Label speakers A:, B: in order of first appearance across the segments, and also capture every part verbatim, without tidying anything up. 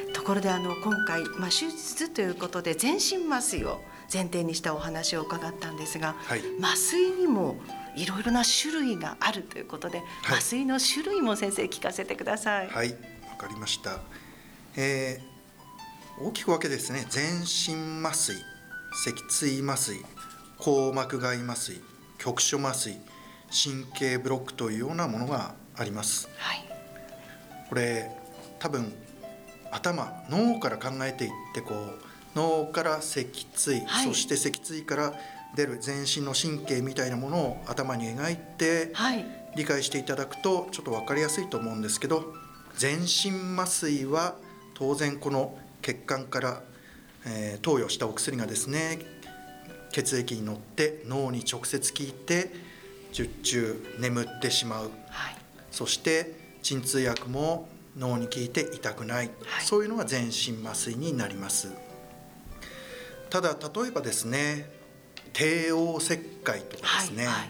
A: ところであの今回、まあ、手術ということで全身麻酔を前提にしたお話を伺ったんですが、
B: はい、
A: 麻酔にもいろいろな種類があるということで、はい、麻酔の種類も先生聞かせてください。
B: はい、わかりました。えー、大きく分けですね、全身麻酔、脊椎麻酔、硬膜外麻酔、局所麻酔、神経ブロックというようなものがあります。
A: はい、
B: これ多分頭、脳から考えていって、こう脳から脊椎、はい、そして脊椎から出る全身の神経みたいなものを頭に描いて理解していただくとちょっと分かりやすいと思うんですけど、全身麻酔は当然この血管から、えー、投与したお薬がですね、血液に乗って脳に直接効いて術中眠ってしまう、はい、そして鎮痛薬も脳に効いて痛くない、はい、そういうのが全身麻酔になります。ただ例えばですね、帝王切開とかですね、はいはい、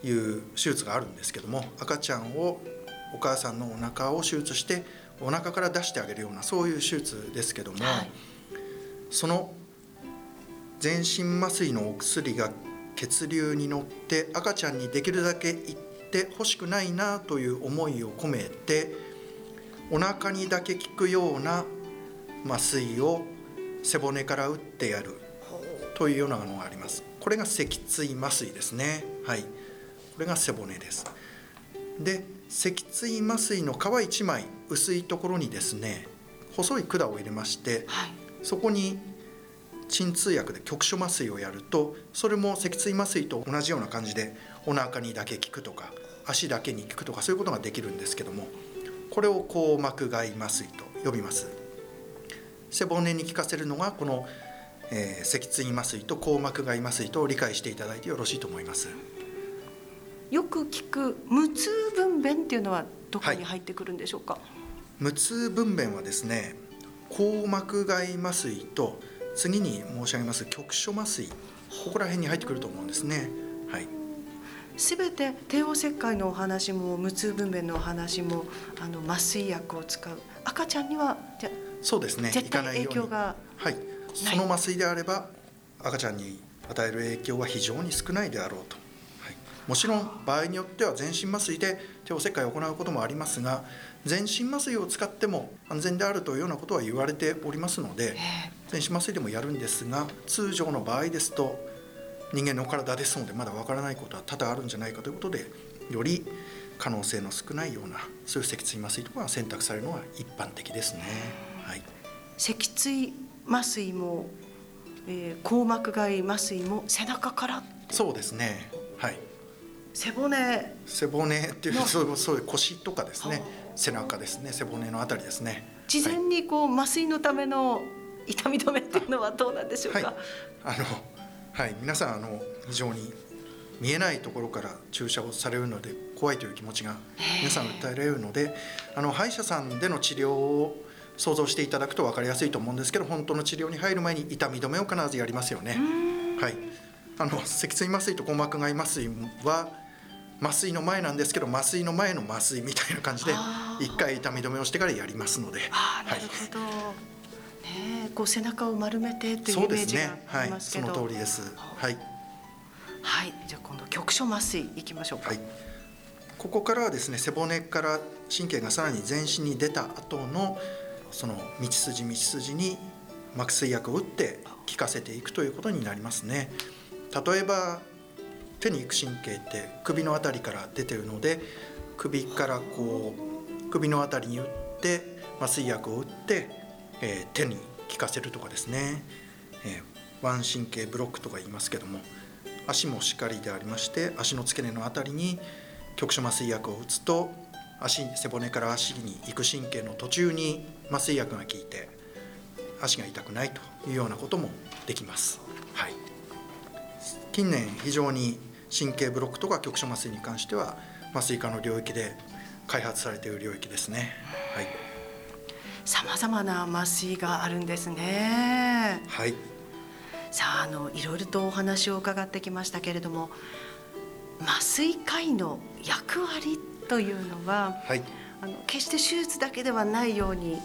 B: いう手術があるんですけども、赤ちゃんをお母さんのお腹を手術してお腹から出してあげるようなそういう手術ですけども、はい、その全身麻酔のお薬が血流に乗って赤ちゃんにできるだけいってほしくないなという思いを込めて、お腹にだけ効くような麻酔を背骨から打ってやるというようなのがあります。これが脊椎麻酔ですね。はい、これが背骨です。で、脊椎麻酔の皮いちまい薄いところにですね、細い管を入れまして、はい、そこに鎮痛薬で局所麻酔をやると、それも脊椎麻酔と同じような感じでお腹にだけ効くとか足だけに効くとか、そういうことができるんですけども、これを硬膜外麻酔と呼びます。背骨に効かせるのがこの、えー、脊椎麻酔と硬膜外麻酔と理解していただいてよろしいと思います。
A: よく聞く無痛分娩っていうのはどこに入ってくるんでしょうか。はい、
B: 無痛分娩はですね、硬膜外麻酔と次に申し上げます局所麻酔、ここら辺に入ってくると思うんですね。はい、
A: すべて帝王切開のお話も無痛分娩のお話もあの麻酔薬を使う赤ちゃんにはじゃ
B: そうですね、
A: 絶対影響が
B: はい、その麻酔であれば赤ちゃんに与える影響は非常に少ないであろうと。はい、もちろん場合によっては全身麻酔で帝王切開を行うこともありますが、全身麻酔を使っても安全であるというようなことは言われておりますので、全身麻酔でもやるんですが、通常の場合ですと人間の体ですのでまだわからないことは多々あるんじゃないかということで、より可能性の少ないようなそういう脊椎麻酔とかが選択されるのが一般的ですね。はい、
A: 脊椎麻酔も、えー、硬膜外麻酔も背中からって。
B: そうですね。はい、
A: 背骨
B: 背骨っていうそうそういう腰とかですね、背中ですね、背骨のあたりですね。
A: 事前にこう、はい、麻酔のための痛み止めっていうのはどうなんでしょうか。はい、
B: あのはい、皆さんあの非常に見えないところから注射をされるので怖いという気持ちが皆さん訴えられるので、あの歯医者さんでの治療を想像していただくと分かりやすいと思うんですけど、本当の治療に入る前に痛み止めを必ずやりますよね。はい、あの脊椎麻酔と硬膜外麻酔は麻酔の前なんですけど、麻酔の前の麻酔みたいな感じで一回痛み止めをしてからやりますので。
A: あ、なるほど、はい、ね、こう背中を丸めてというイメージがありますけど。
B: そうですね、はい、その通りです。はい、
A: はい、じゃあ今度局所麻酔いきましょうか。
B: はい、ここからはですね、背骨から神経がさらに全身に出た後のその道筋道筋に麻酔薬を打って効かせていくということになりますね。例えば手に行く神経って首のあたりから出ているので、首からこう首のあたりに打って麻酔薬を打って、えー、手に効かせるとかですね、えー、腕神経ブロックとか言いますけども、足もしかりでありまして、足の付け根のあたりに局所麻酔薬を打つと、足背骨から足に行く神経の途中に麻酔薬が効いて足が痛くないというようなこともできます。はい、近年非常に神経ブロックとか局所麻酔に関しては麻酔科の領域で開発されている領域ですね。はい、
A: さまざまな麻酔があるんですね。
B: はい、
A: さあ、あのいろいろとお話を伺ってきましたけれども、麻酔科医の役割というのは、はい、あの決して手術だけではないように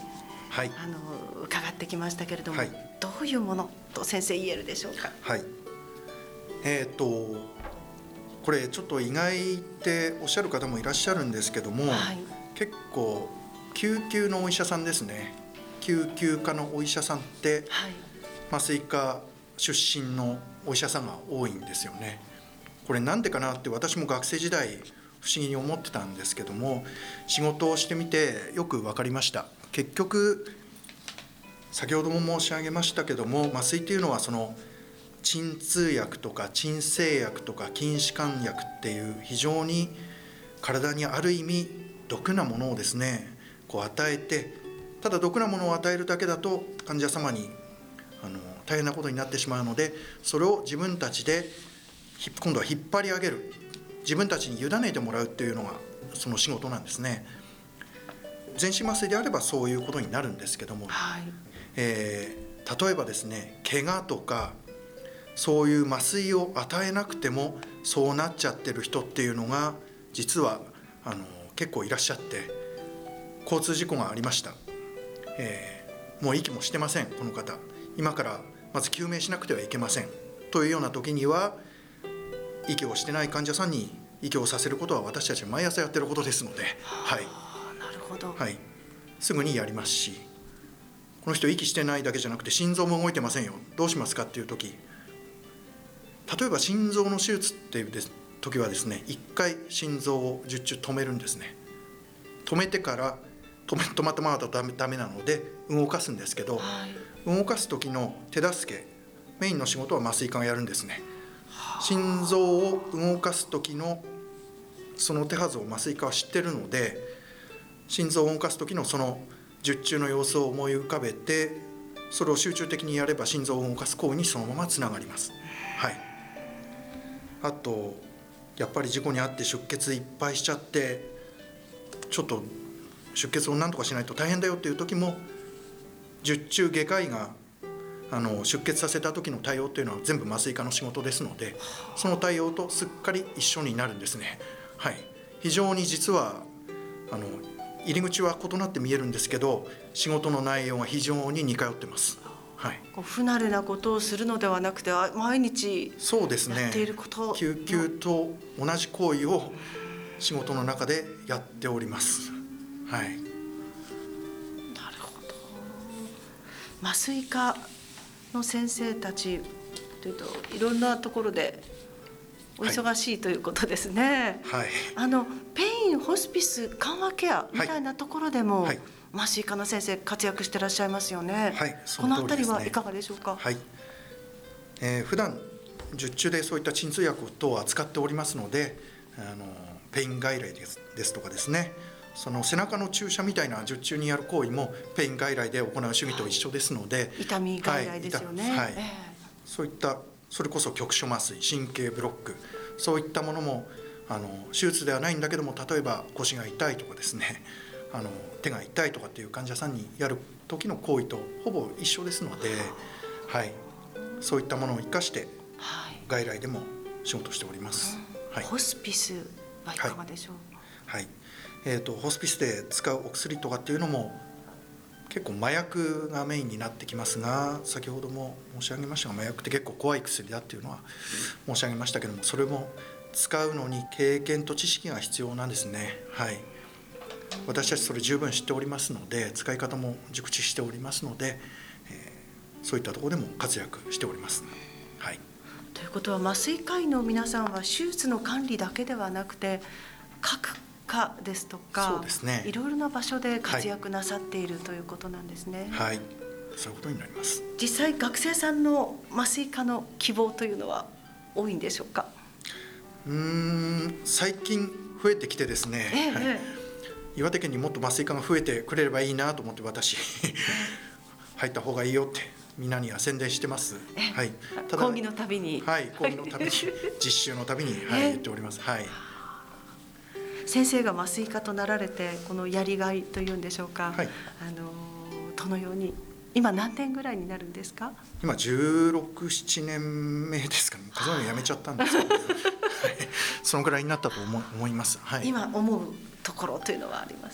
B: はい、
A: あの伺ってきましたけれども、
B: はい、
A: どういうものと先生言えるでしょうか。
B: はい、えー、とこれちょっと意外っておっしゃる方もいらっしゃるんですけども、
A: はい、
B: 結構救急のお医者さんですね、救急科のお医者さんって、
A: はい、
B: 麻酔科出身のお医者さんが多いんですよね。これなんでかなって私も学生時代不思議に思ってたんですけども、仕事をしてみてよく分かりました。結局先ほども申し上げましたけども、麻酔っていうのはその鎮痛薬とか鎮静薬とか筋弛緩薬っていう非常に体にある意味毒なものをですねこう与えて、ただ毒なものを与えるだけだと患者様にあの大変なことになってしまうので、それを自分たちで今度は引っ張り上げる、自分たちに委ねてもらうっていうのがその仕事なんですね。全身麻酔であればそういうことになるんですけども、
A: はい、
B: えー、例えばですね怪我とかそういう麻酔を与えなくてもそうなっちゃってる人っていうのが実はあの結構いらっしゃって、交通事故がありました、えー、もう息もしてませんこの方、今からまず救命しなくてはいけませんというような時には、息をしてない患者さんに息をさせることは私たち毎朝やってることですので、はい、
A: なるほど、
B: はい、すぐにやりますし、この人息してないだけじゃなくて心臓も動いてませんよ、どうしますかっていう時、例えば心臓の手術っていう時はですね、いっかい心臓を術中止めるんですね。止めてから止め止まったままだとダメ、ダメなので動かすんですけど、
A: はい、
B: 動かす時の手助け、メインの仕事は麻酔科がやるんですね。心臓を動かす時のその手はずを麻酔科は知ってるので、心臓を動かす時のその術中の様子を思い浮かべて、それを集中的にやれば心臓を動かす行為にそのままつながります。はい、あとやっぱり事故に遭って出血いっぱいしちゃって、ちょっと出血を何とかしないと大変だよっていう時も、術中外科医があの出血させた時の対応っていうのは全部麻酔科の仕事ですので、その対応とすっかり一緒になるんですね。はい、非常に実はあの入り口は異なって見えるんですけど、仕事の内容が非常に似通ってます。はい、
A: こう不慣れなことをするのではなくて、毎日
B: そうですね、
A: やっていること
B: 救急と同じ行為を仕事の中でやっております。はい、
A: なるほど。麻酔科の先生たちというといろんなところでお忙しいということですね。
B: はい、
A: あのペインホスピス緩和ケアみたいなところでも、はい、麻酔科の先生活躍してらっしゃいますよね。
B: はい、
A: このあたりはいかがでしょうか。
B: はい、えー、普段術中でそういった鎮痛薬等を扱っておりますので、あのペイン外来です、ですとかですね、その背中の注射みたいな術中にやる行為もペイン外来で行う手技と一緒ですので、はい、
A: 痛み外来ですよね。
B: はい、えー、そういったそれこそ局所麻酔、神経ブロック、そういったものもあの手術ではないんだけども、例えば腰が痛いとかですね、あの手が痛いとかっていう患者さんにやる時の行為とほぼ一緒ですので、はい、そういったものを生かして外来でも仕事しております。はい、
A: ホスピスはいかがでしょう。
B: はい、はい、えーと、ホスピスで使うお薬とかっていうのも結構麻薬がメインになってきますが、先ほども申し上げましたが、麻薬って結構怖い薬だっていうのは申し上げましたけども、それも使うのに経験と知識が必要なんですね。はい、私たちそれ十分知っておりますので、使い方も熟知しておりますので、えー、そういったところでも活躍しております。はい、
A: ということは麻酔科医の皆さんは手術の管理だけではなくて、各科ですとか、そうですね、いろいろな場所で活躍なさっている、はい、ということなんですね。
B: はい、そういうことになります。
A: 実際学生さんの麻酔科の希望というのは多いんでしょうか。
B: うーん、最近増えてきてですね、ええ、はい、岩手県にもっと麻酔科が増えてくれればいいなと思って私入った方がいいよってみんなには宣伝してます。はい、
A: ただ講義のたびに、
B: はい、講義のたびに実習のたびに、はい、言っております。はい、
A: 先生が麻酔科となられてこのやりがいというんでしょうか、はい、あのどのように今何年ぐらいになるんですか。
B: 今じゅうろく、ななねんめですかね。数えるのやめちゃったんですけど、はい、そのぐらいになったと思思います。はい、
A: 今思うところというのはありますか。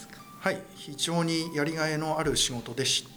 B: はい、非常にやりがいのある仕事でして、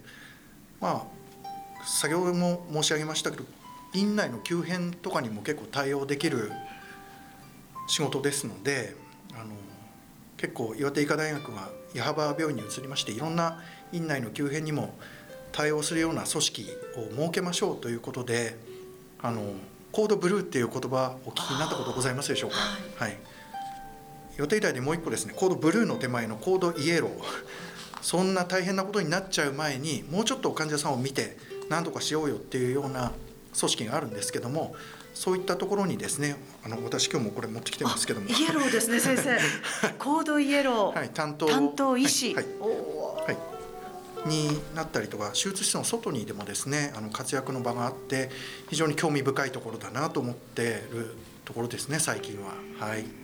B: まあ、先ほども申し上げましたけど、院内の急変とかにも結構対応できる仕事ですので、あの結構岩手医科大学が矢巾病院に移りまして、いろんな院内の急変にも対応するような組織を設けましょうということで、あのコードブルーっていう言葉お聞きになったことございますでしょうか。はい、はい、岩手医大でもう一個ですね、コードブルーの手前のコードイエロー、そんな大変なことになっちゃう前にもうちょっと患者さんを見て何とかしようよっていうような組織があるんですけども、そういったところにですね、あの私今日もこれ持ってきてますけども、
A: イエローですね先生コードイエロー、
B: はい、担当
A: 担当医師、
B: はいはい
A: お
B: はいになったりとか、手術室の外にでもですね、あの活躍の場があって非常に興味深いところだなと思っているところですね、最近は。はい。